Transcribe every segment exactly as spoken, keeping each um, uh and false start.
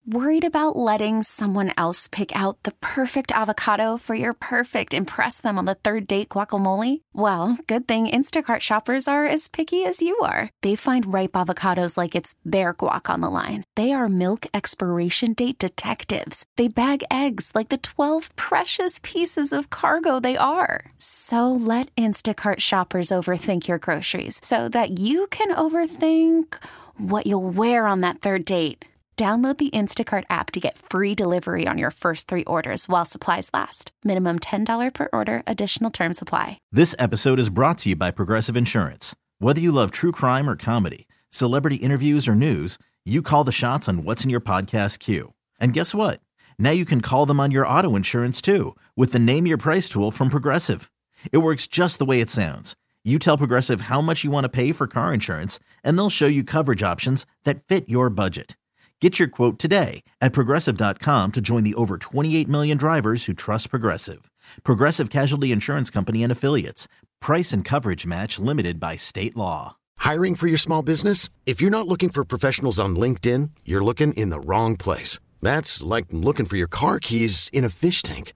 Worried about letting someone else pick out the perfect avocado for your perfect impress them on the third date guacamole? Well, good thing Instacart shoppers are as picky as you are. They find ripe avocados like it's their guac on the line. They are milk expiration date detectives. They bag eggs like the twelve precious pieces of cargo they are. So let Instacart shoppers overthink your groceries so that you can overthink what you'll wear on that third date. Download the Instacart app to get free delivery on your first three orders while supplies last. Minimum ten dollars per order. Additional terms apply. This episode is brought to you by Progressive Insurance. Whether you love true crime or comedy, celebrity interviews or news, you call the shots on what's in your podcast queue. And guess what? Now you can call them on your auto insurance too with the Name Your Price tool from Progressive. It works just the way it sounds. You tell Progressive how much you want to pay for car insurance, and they'll show you coverage options that fit your budget. Get your quote today at Progressive dot com to join the over twenty-eight million drivers who trust Progressive. Progressive Casualty Insurance Company and Affiliates. Price and coverage match limited by state law. Hiring for your small business? If you're not looking for professionals on LinkedIn, you're looking in the wrong place. That's like looking for your car keys in a fish tank.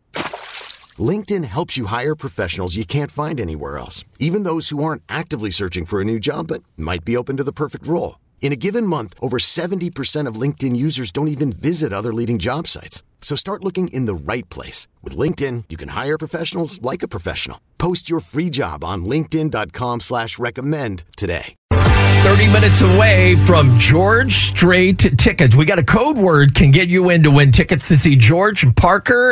LinkedIn helps you hire professionals you can't find anywhere else, even those who aren't actively searching for a new job but might be open to the perfect role. In a given month, over seventy percent of LinkedIn users don't even visit other leading job sites. So start looking in the right place. With LinkedIn, you can hire professionals like a professional. Post your free job on linkedin dot com slash recommend today. thirty minutes away from George Strait tickets. We got a code word can get you in to win tickets to see George and Parker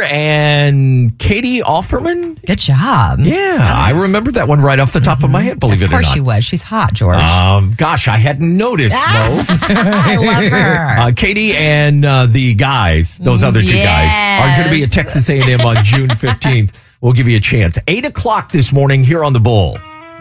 and Katie Offerman. Good job. Yeah, nice. I remember that one right off the top mm-hmm. of my head, believe of it or not. Of course she was. She's hot, George. Um, gosh, I hadn't noticed, though. I love her. Uh, Katie and uh, the guys, those other two yes. guys, are going to be at Texas A and M on June fifteenth. We'll give you a chance. eight o'clock this morning here on The Bull.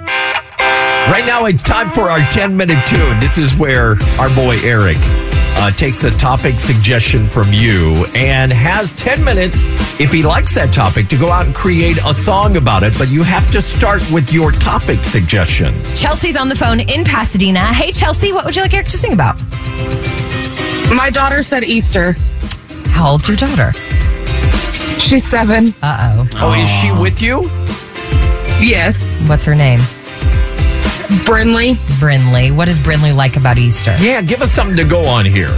Right now, it's time for our ten-minute tune. This is where our boy Eric uh, takes a topic suggestion from you and has ten minutes, if he likes that topic, to go out and create a song about it. But you have to start with your topic suggestions. Chelsea's on the phone in Pasadena. Hey, Chelsea, what would you like Eric to sing about? My daughter said Easter. How old's your daughter? She's seven. Uh-oh. Oh, is she with you? Yes. What's her name? Brinley. Brinley. What does Brinley like about Easter? Yeah, give us something to go on here.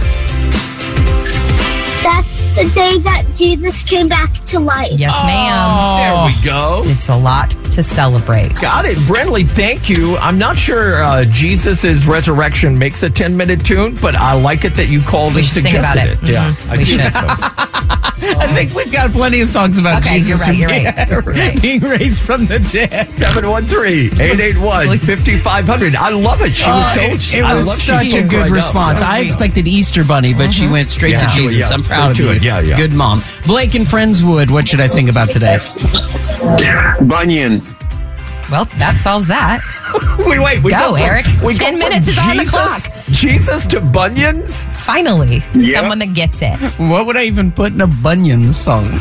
That's the day that Jesus came back to life. Yes, ma'am. Oh, there we go. It's a lot to celebrate. Got it. Brinley, thank you. I'm not sure uh, Jesus' resurrection makes a ten-minute tune, but I like it that you called we and should suggested sing about it. it. Yeah, mm-hmm. I we do should. So. I think we've got plenty of songs about okay, Jesus you're right, you're right, you're right. being raised from the dead. seven one three, eight eight one, five five zero zero. I love it. She was uh, so It, it I was love such she a good right response. I expected Easter Bunny, but mm-hmm. she went straight yeah, to Jesus. yeah, I'm proud of to you. It. Yeah, yeah. Good mom. Blake and Friendswood, what should I sing about today? Bunions. Well, that solves that. wait, wait. We go, go Eric. From, we Ten go minutes is Jesus, on the clock. Jesus to Bunions? Finally, yep. someone that gets it. What would I even put in a Bunions song?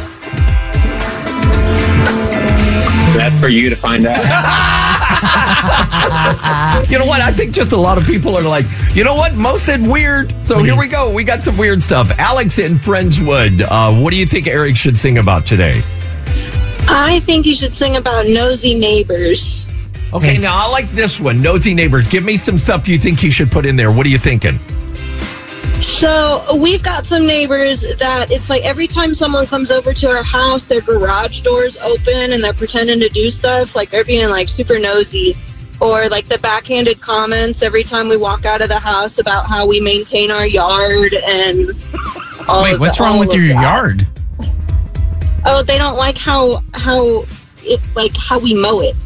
That's for you to find out. You know what? I think just a lot of people are like, you know what? Mo said weird. So Please. Here we go. We got some weird stuff. Alex in Friendswood, uh, what do you think Eric should sing about today? I think you should sing about nosy neighbors. Okay, Thanks. Now I like this one. Nosy neighbors. Give me some stuff you think he should put in there. What are you thinking? So we've got some neighbors that it's like every time someone comes over to our house, their garage doors open and they're pretending to do stuff. Like they're being like super nosy. Or like the backhanded comments every time we walk out of the house about how we maintain our yard and all Wait, of what's the, wrong with your that. yard? Oh, they don't like how how it like how we mow it.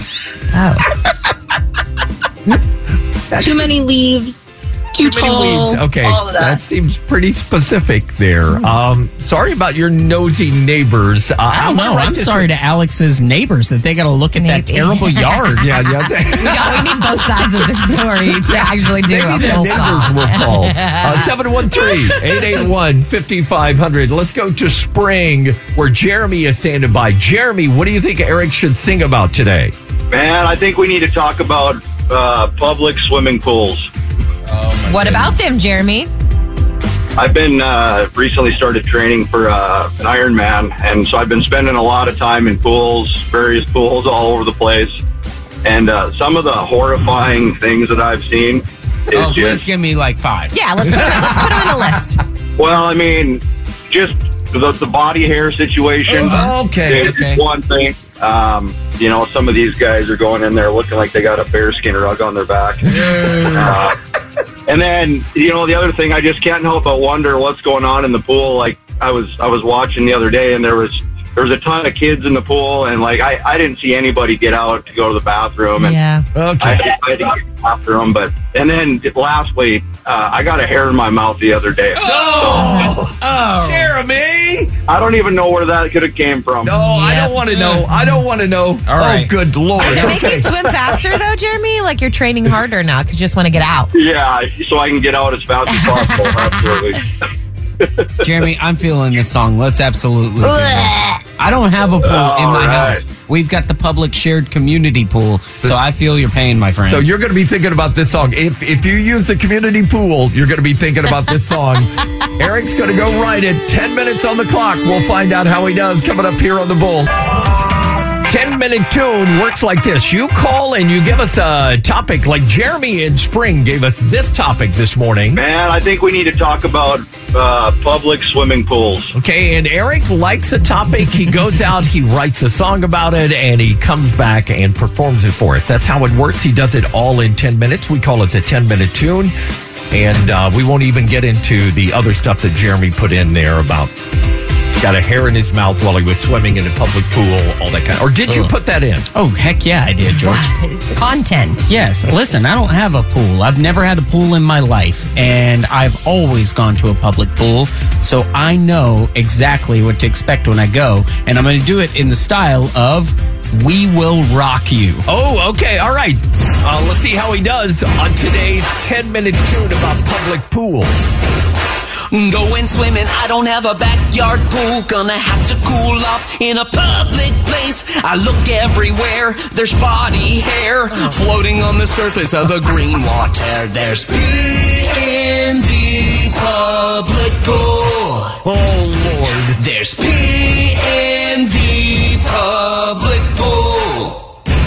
Oh. Too many leaves. Too, Too tall, many weeds. Okay, all of that. that seems pretty specific there. Um, sorry about your nosy neighbors. Uh, I don't know. I'm sorry to Alex's neighbors that they got to look at that terrible yard. Yeah, yeah. we, we need both sides of the story to actually do Maybe a the full neighbors song. will call. Uh, seven one three, eight eight one, five five zero zero. Let's go to Spring, where Jeremy is standing by. Jeremy, what do you think Eric should sing about today? Man, I think we need to talk about uh, public swimming pools. Oh what goodness. About them, Jeremy? I've been uh, recently started training for uh, an Ironman, and so I've been spending a lot of time in pools, various pools all over the place. And uh, some of the horrifying things that I've seen is oh, please just, give me like five. Yeah, let's put, let's put them on the list. well, I mean, just the, the body hair situation Oh, okay, is okay. one thing. Um, you know, some of these guys are going in there looking like they got a bearskin rug on their back. uh, and then, you know, the other thing, I just can't help but wonder what's going on in the pool. Like, I was I was watching the other day, and there was there was a ton of kids in the pool, and like I, I didn't see anybody get out to go to the bathroom. And Yeah. Okay. I, I didn't get after them, but and then lastly, uh, I got a hair in my mouth the other day. Oh, Oh. Jeremy! I don't even know where that could have came from. No, I Yep. don't want to know. I don't want to know. All right. Oh, good Lord. Does it make Okay. you swim faster, though, Jeremy? Like you're training harder now because you just want to get out. Yeah, so I can get out as fast as possible. Absolutely. Jeremy, I'm feeling this song. Let's absolutely do this. I don't have a pool All in my right. house. We've got the public shared community pool, so I feel your pain, my friend. So you're going to be thinking about this song. If if you use the community pool, you're going to be thinking about this song. Eric's going to go write it. Ten minutes on the clock. We'll find out how he does coming up here on the Bull. ten-minute tune works like this. You call and you give us a topic like Jeremy in Spring gave us this topic this morning. Man, I think we need to talk about uh, public swimming pools. Okay, and Eric likes a topic. He goes out, he writes a song about it, and he comes back and performs it for us. That's how it works. He does it all in ten minutes. We call it the ten-minute tune. And uh, we won't even get into the other stuff that Jeremy put in there about got a hair in his mouth while he was swimming in a public pool, all that kind of. Or did you put that in? Oh, heck yeah, I did, George. It's content. Yes, listen, I don't have a pool. I've never had a pool in my life, and I've always gone to a public pool, so I know exactly what to expect when I go, and I'm going to do it in the style of We Will Rock You. Oh, okay, all right. Uh, let's see how he does on today's ten-minute tune about public pools. Going swimming, I don't have a backyard pool. Gonna have to cool off in a public place. I look everywhere, there's body hair floating on the surface of the green water. There's pee in the public pool. Oh, Lord. There's pee in the public pool.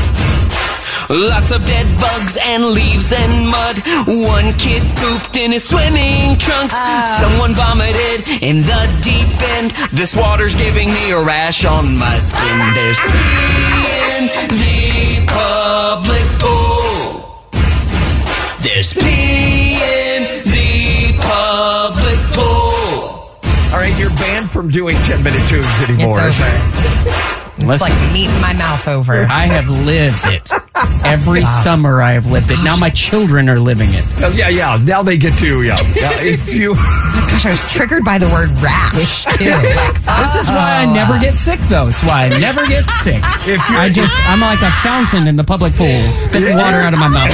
Lots of dead bugs and leaves and mud. One kid pooped in his swimming trunks. Uh. Someone vomited in the deep end. This water's giving me a rash on my skin. There's pee in the public pool. There's pee in the public pool. All right, you're banned from doing ten-minute tunes anymore. It's over. It's Listen, like meeting my mouth over. I have lived it. Every summer I have lived it. Now my children are living it. Oh, yeah, yeah. Now they get to, yeah. yeah if you... Gosh, I was triggered by the word rash, too. Like, This is why I never get sick, though. It's why I never get sick. If you're- I just, I'm like a fountain in the public pool, spitting water out of my mouth.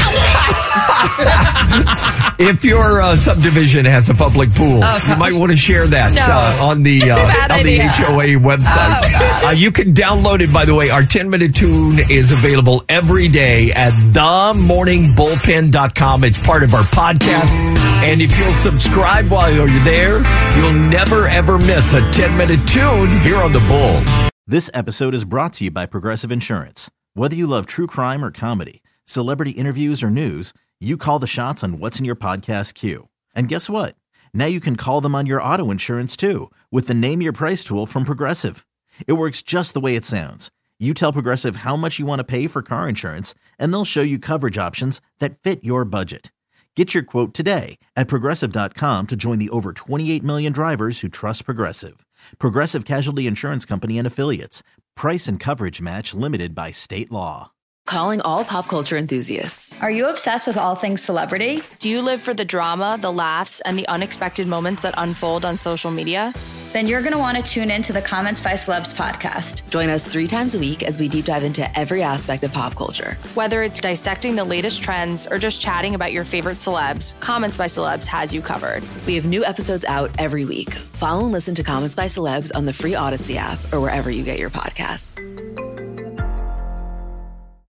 If your uh, subdivision has a public pool, Oh, you might want to share that No. uh, on the uh, Bad on the idea. H O A website. Oh, uh, you can download it, by the way. Our ten-minute tune is available every day at the morning bullpen dot com. It's part of our podcast. And if you'll subscribe while you're there, you'll never, ever miss a ten-minute tune here on The Bull. This episode is brought to you by Progressive Insurance. Whether you love true crime or comedy, celebrity interviews or news, you call the shots on what's in your podcast queue. And guess what? Now you can call them on your auto insurance too with the Name Your Price tool from Progressive. It works just the way it sounds. You tell Progressive how much you want to pay for car insurance, and they'll show you coverage options that fit your budget. Get your quote today at Progressive dot com to join the over twenty-eight million drivers who trust Progressive. Progressive Casualty Insurance Company and Affiliates. Price and coverage match limited by state law. Calling all pop culture enthusiasts. Are you obsessed with all things celebrity? Do you live for the drama, the laughs, and the unexpected moments that unfold on social media? Then you're going to want to tune in to the Comments by Celebs podcast. Join us three times a week as we deep dive into every aspect of pop culture. Whether it's dissecting the latest trends or just chatting about your favorite celebs, Comments by Celebs has you covered. We have new episodes out every week. Follow and listen to Comments by Celebs on the free Odyssey app or wherever you get your podcasts.